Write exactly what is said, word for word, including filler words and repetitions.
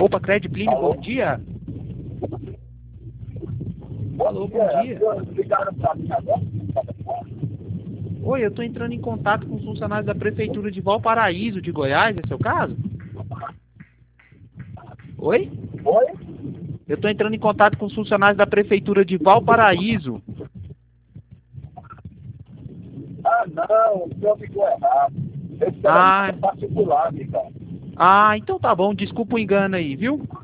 Opa, Crédito Plínio, bom dia. Alô, bom dia. Oi, eu estou entrando em contato com os funcionários da Prefeitura de Valparaíso, de Goiás, é seu caso? Oi? Oi? Eu estou entrando em contato com os funcionários da Prefeitura de Valparaíso. Ah, não, o senhor ficou errado. Esse Ah. telefone é particular, Micão. Ah, então tá bom, desculpa o engano aí, viu?